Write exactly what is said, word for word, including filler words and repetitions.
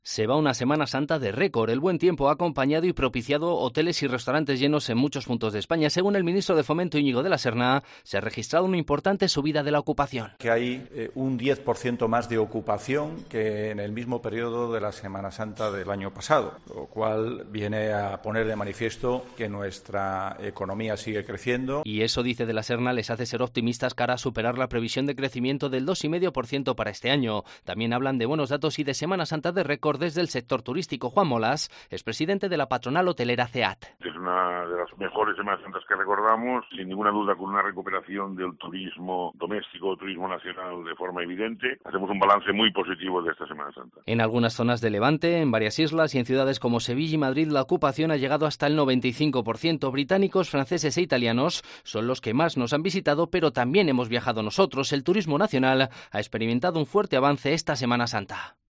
Se va una Semana Santa de récord. El buen tiempo ha acompañado y propiciado hoteles y restaurantes llenos en muchos puntos de España. Según el ministro de Fomento, Íñigo de la Serna, se ha registrado una importante subida de la ocupación. Que hay eh, un diez por ciento más de ocupación que en el mismo periodo de la Semana Santa del año pasado, lo cual viene a poner de manifiesto que nuestra economía sigue creciendo. Y eso, dice de la Serna, les hace ser optimistas cara a superar la previsión de crecimiento del dos coma cinco por ciento para este año. También hablan de buenos datos y de Semana Santa de récord desde el sector turístico. Juan Molas es presidente de la patronal hotelera CEAT. Es una de las mejores Semanas Santas que recordamos, sin ninguna duda con una recuperación del turismo doméstico, turismo nacional de forma evidente. Hacemos un balance muy positivo de esta Semana Santa. En algunas zonas de Levante, en varias islas y en ciudades como Sevilla y Madrid, la ocupación ha llegado hasta el noventa y cinco por ciento. Británicos, franceses e italianos son los que más nos han visitado, pero también hemos viajado nosotros. El turismo nacional ha experimentado un fuerte avance esta Semana Santa.